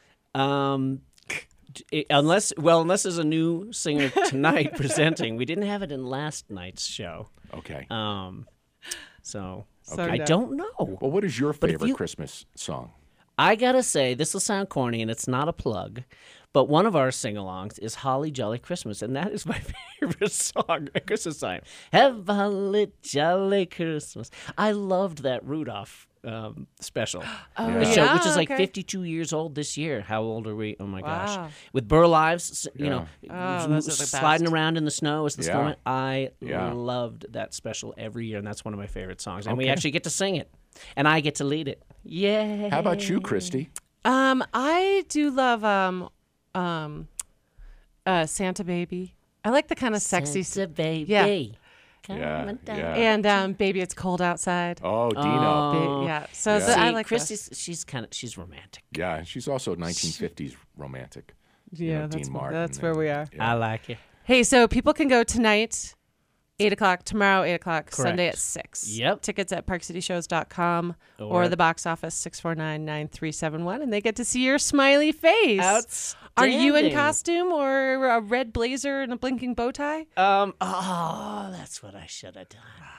Um, it- unless well, unless there's a new singer tonight presenting. We didn't have it in last night's show. Okay. Um, so, So I no. don't know. Well, what is your But if favorite you- Christmas song? I gotta say, this will sound corny, and it's not a plug, but one of our sing-alongs is "Holly Jolly Christmas," and that is my favorite song at Christmas time. Have a holly jolly Christmas. I loved that Rudolph um, special, Oh, the Yeah. show, which is like okay. fifty-two years old this year. How old are we? Oh my Wow. gosh! With Burl Ives, s- you know, Oh, those are the sliding best. around in the snow as the Yeah. snowman. I Yeah. loved that special every year, and that's one of my favorite songs. And we Okay. actually get to sing it, and I get to lead it. Yay! How about you, Christy? Um, I do love um, um, uh, Santa Baby. I like the kind of sexy. s- Santa baby. Yeah. Come Yeah, on down. yeah. And um, Baby, It's Cold Outside. Oh, Dino. Oh. Ba- yeah. So Yeah. the- I See, like Christy's. She's kind of. She's romantic. Yeah, she's also nineteen fifties romantic. those. you Yeah, know, that's, Dean where- Martin that's where and- we are. Yeah. I like it. Hey, so people can go tonight, eight o'clock, tomorrow, eight o'clock, Sunday at Correct. six. Yep. Tickets at park city shows dot com or, Or- the box office six four nine, nine three seven one, and they get to see your smiley face. Are you in Outstanding. costume or a red blazer and a blinking bow tie? Um. Oh, that's what I should have done.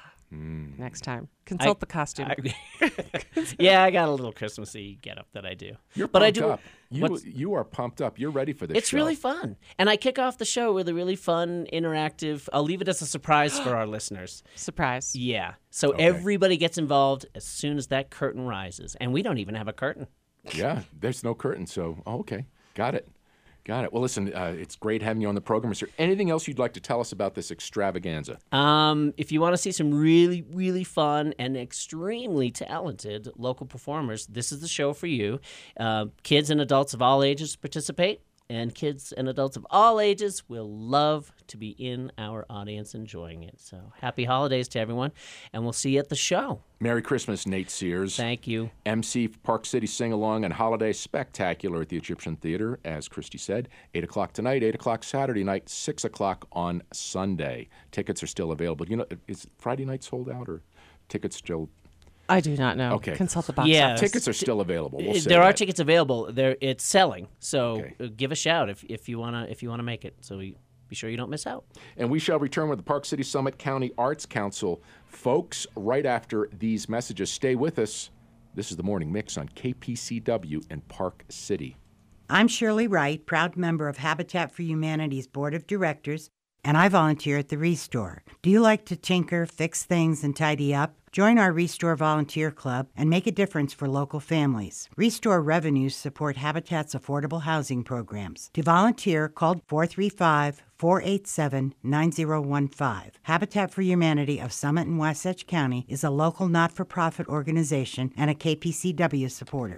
Next time. Consult I- the costume. I- yeah, I got a little Christmassy get up that I do. You're but I pumped do. up. You, what's- you are pumped up. You're ready for this It's show. really fun, and I kick off the show with a really fun, interactive. I'll leave it as a surprise for our listeners. Surprise. Yeah, so Okay. everybody gets involved as soon as that curtain rises, and we don't even have a curtain. Yeah, there's no curtain, so oh, okay, got it, got it. Well, listen, uh, it's great having you on the program. Is there anything else you'd like to tell us about this extravaganza? Um, if you want to see some really, really fun and extremely talented local performers, this is the show for you. Uh, kids and adults of all ages participate, and kids and adults of all ages will love to be in our audience enjoying it. So happy holidays to everyone, and we'll see you at the show. Merry Christmas, Nate Sears. Thank you. M C Park City Sing Along and Holiday Spectacular at the Egyptian Theater, as Christy said. eight o'clock tonight, eight o'clock Saturday night, six o'clock on Sunday. Tickets are still available. You know, is Friday night sold out or tickets still? I do not know. Okay. Consult the box Yeah. office. Tickets are still available. We'll Uh, say there are that. tickets available. There, it's selling. So Okay. uh, give a shout if, if you wanna if you wanna make it. So we, be sure you don't miss out. And we shall return with the Park City Summit County Arts Council. Folks, right after these messages, stay with us. This is the Morning Mix on K P C W in Park City. I'm Shirley Wright, proud member of Habitat for Humanity's Board of Directors, and I volunteer at the Restore. Do you like to tinker, fix things, and tidy up? Join our Restore Volunteer Club and make a difference for local families. Restore revenues support Habitat's affordable housing programs. To volunteer, call four three five, four eight seven, nine zero one five. Habitat for Humanity of Summit and Wasatch County is a local not-for-profit organization and a K P C W supporter.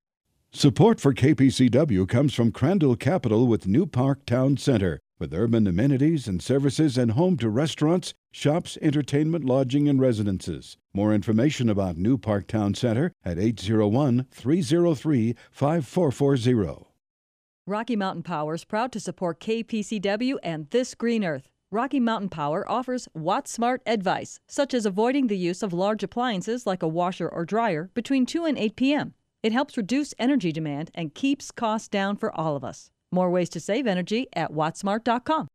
Support for K P C W comes from Crandall Capital with New Park Town Center, with urban amenities and services and home to restaurants, shops, entertainment, lodging, and residences. More information about New Park Town Center at eight oh one, three oh three, five four four zero. Rocky Mountain Power is proud to support K P C W and This Green Earth. Rocky Mountain Power offers Watt-Smart advice, such as avoiding the use of large appliances like a washer or dryer between two and eight p.m. It helps reduce energy demand and keeps costs down for all of us. More ways to save energy at watt smart dot com.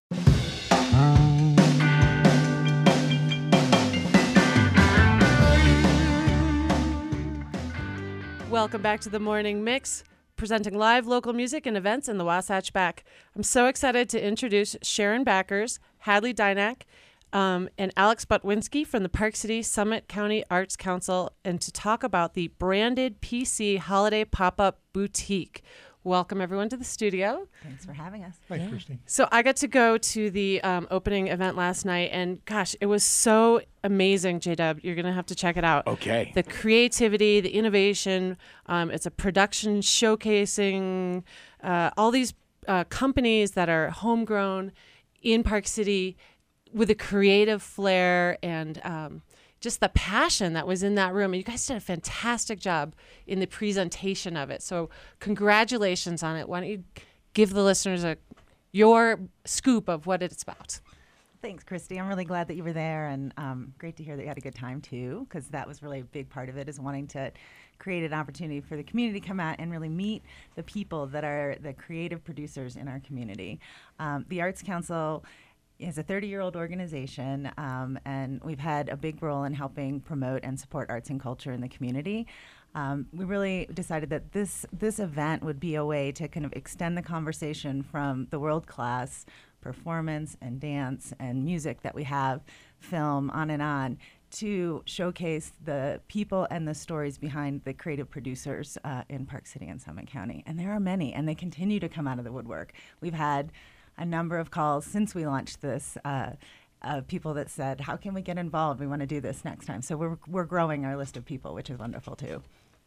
Welcome back to the Morning Mix, presenting live local music and events in the Wasatch Back. I'm so excited to introduce Sharon Backers, Hadley Dynack, um, and Alex Butwinski from the Park City Summit County Arts Council, and to talk about the branded P C Holiday Pop-Up Boutique. Welcome, everyone, to the studio. Thanks for having us. Thanks, Christy. So I got to go to the um, opening event last night, and gosh, it was so amazing, J-Dub. You're going to have to check it out. Okay. The creativity, the innovation. Um, it's a production showcasing uh, all these uh, companies that are homegrown in Park City with a creative flair and um, just the passion that was in that room. And you guys did a fantastic job in the presentation of it. So congratulations on it. Why don't you give the listeners a your scoop of what it's about? Thanks, Christy. I'm really glad that you were there, and um, great to hear that you had a good time too, because that was really a big part of it, is wanting to create an opportunity for the community to come out and really meet the people that are the creative producers in our community. Um, the Arts Council is a thirty-year-old organization, um, and we've had a big role in helping promote and support arts and culture in the community. Um, we really decided that this this event would be a way to kind of extend the conversation from the world-class performance and dance and music that we have, film, on and on, to showcase the people and the stories behind the creative producers uh, in Park City and Summit County. And there are many, and they continue to come out of the woodwork. We've had a number of calls since we launched this, uh, of people that said, how can we get involved? We want to do this next time. So we're, we're growing our list of people, which is wonderful too.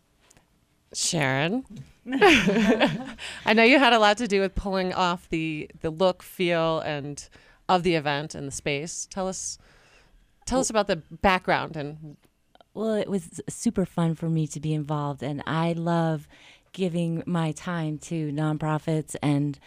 Sharon, I know you had a lot to do with pulling off the the look, feel, and of the event and the space. Tell us, tell us about the background and. Well, it was super fun for me to be involved, and I love giving my time to nonprofits, and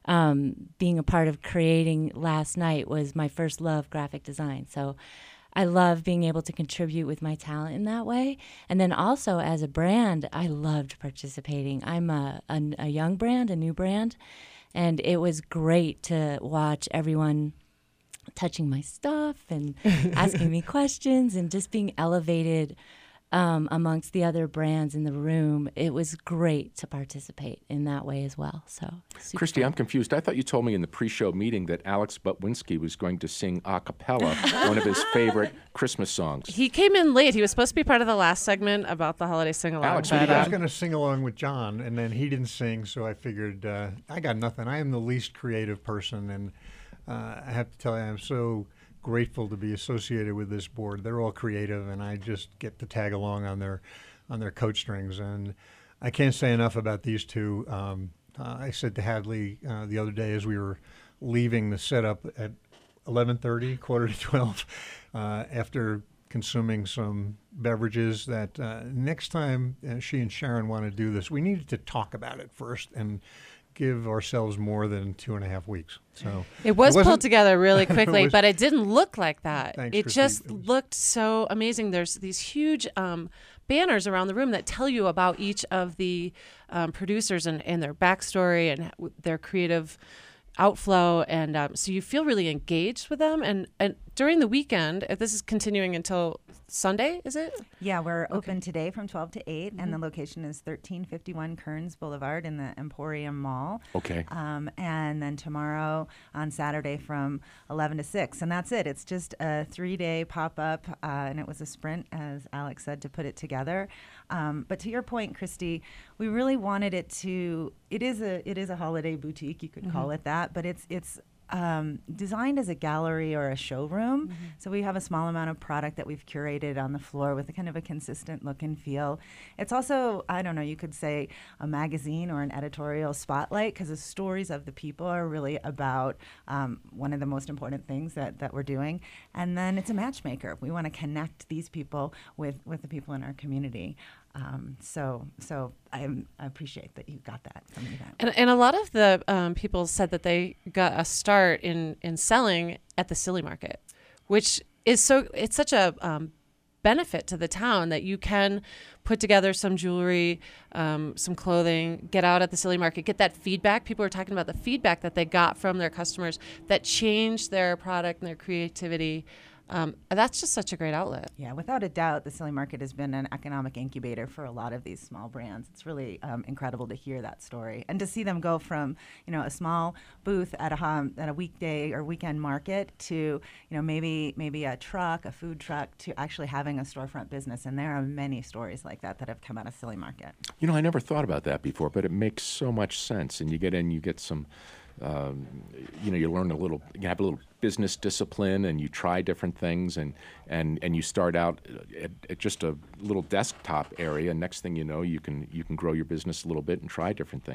um, being a part of creating Last Night was my first love, graphic design. So I love being able to contribute with my talent in that way. And then also as a brand, I loved participating. I'm a, a, a young brand, a new brand, and it was great to watch everyone touching my stuff and asking me questions and just being elevated um, amongst the other brands in the room. It was great to participate in that way as well. So, Christy, fun. I'm confused. I thought you told me in the pre-show meeting that Alex Butwinski was going to sing a cappella one of his favorite Christmas songs. He came in late. He was supposed to be part of the last segment about the holiday sing-along. Alex, but, what do you uh, I was going to sing along with John, and then he didn't sing, so I figured uh, I got nothing. I am the least creative person, and uh, I have to tell you, I'm so grateful to be associated with this board. They're all creative, and I just get to tag along on their on their coat strings. And I can't say enough about these two. Um, uh, I said to Hadley uh, the other day as we were leaving the setup at eleven thirty, quarter to twelve, uh, after consuming some beverages, that uh, next time uh, she and Sharon want to do this, we needed to talk about it first and give ourselves more than two and a half weeks. So it was it pulled together really quickly, it was, but it didn't look like that. Thanks, it Christy. just It was, looked so amazing. There's these huge um, banners around the room that tell you about each of the um, producers and, and their backstory and their creative outflow, and um, so you feel really engaged with them. And, and during the weekend, if this is continuing until Sunday, is it? Yeah, we're Okay. open today from twelve to eight, Mm-hmm. and the location is thirteen fifty-one Kearns Boulevard in the Emporium Mall. Okay. Um, and then tomorrow on Saturday from eleven to six, and that's it. It's just a three-day pop-up, uh, and it was a sprint, as Alex said, to put it together. Um, but to your point, Christy, we really wanted it to. It is a it is a holiday boutique, you could Mm-hmm. call it that, but it's it's. Um, designed as a gallery or a showroom. Mm-hmm. So we have a small amount of product that we've curated on the floor with a kind of a consistent look and feel. It's also, I don't know, you could say a magazine or an editorial spotlight, because the stories of the people are really about um, one of the most important things that, that we're doing. And then it's a matchmaker. We want to connect these people with, with the people in our community. Um, so so I, I appreciate that you got that from the event. And, and a lot of the um, people said that they got a start in, in selling at the Silly Market, which is so, it's such a um, benefit to the town that you can put together some jewelry, um, some clothing, get out at the Silly Market, get that feedback. People were talking about the feedback that they got from their customers that changed their product and their creativity. Um, that's just such a great outlet. Yeah, without a doubt, the Silly Market has been an economic incubator for a lot of these small brands. It's really um, incredible to hear that story and to see them go from, you know, a small booth at a um, at a weekday or weekend market to, you know, maybe maybe a truck, a food truck, to actually having a storefront business. And there are many stories like that that have come out of Silly Market. You know, I never thought about that before, but it makes so much sense. And you get in, you get some, um, you know, you learn a little, you have a little business discipline, and you try different things, and and, and you start out at, at just a little desktop area. And next thing you know, you can you can grow your business a little bit and try different things.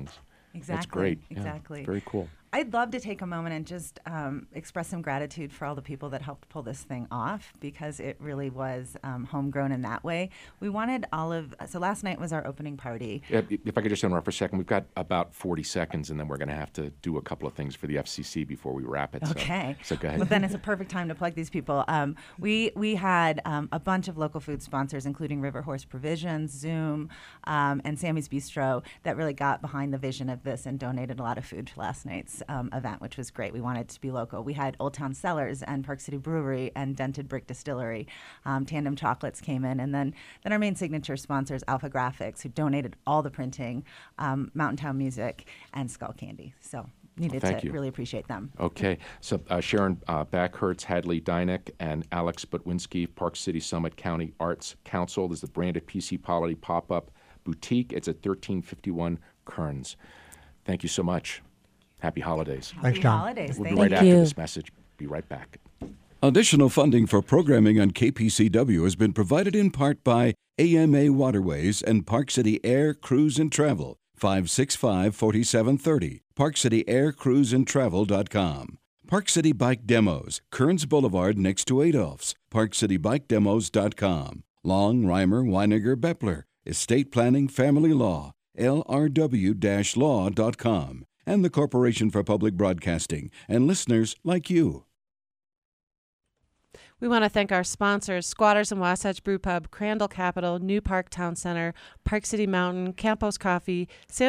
Exactly. That's great. Yeah, Exactly. very cool. I'd love to take a moment and just um, express some gratitude for all the people that helped pull this thing off, because it really was um, homegrown in that way. We wanted all of, so last night was our opening party. If, if I could just interrupt for a second, we've got about forty seconds, and then we're going to have to do a couple of things for the F C C before we wrap it. Okay. So, so go ahead. Well, then it's a perfect time to plug these people. Um, we we had um, a bunch of local food sponsors, including River Horse Provisions, Zoom, um, and Sammy's Bistro, that really got behind the vision of this and donated a lot of food to last night's um, event, which was great. We wanted it to be local. We had Old Town Cellars and Park City Brewery and Dented Brick Distillery. Um, Tandem Chocolates came in, and then then our main signature sponsors, Alpha Graphics, who donated all the printing, um, Mountain Town Music, and Skull Candy. So needed Thank to you. really appreciate them. Okay, so uh, Sharon uh, Backhertz, Hadley Dynick, and Alex Butwinski, Park City Summit County Arts Council. This is the branded P C Polity pop-up boutique. It's at thirteen fifty-one Kearns. Thank you so much. Happy holidays. Happy holidays. We'll Thank be right you. after this message. Be right back. Additional funding for programming on K P C W has been provided in part by A M A Waterways and Park City Air, Cruise and Travel, five six five, four seven three zero, park city air cruise and travel dot com. Park City Bike Demos, Kearns Boulevard next to Adolph's, park city bike demos dot com. Long, Reimer, Weiniger, Bepler, Estate Planning, Family Law, L R W law dot com. And the Corporation for Public Broadcasting, and listeners like you. We want to thank our sponsors, Squatters and Wasatch Brew Pub, Crandall Capital, New Park Town Center, Park City Mountain, Campos Coffee, San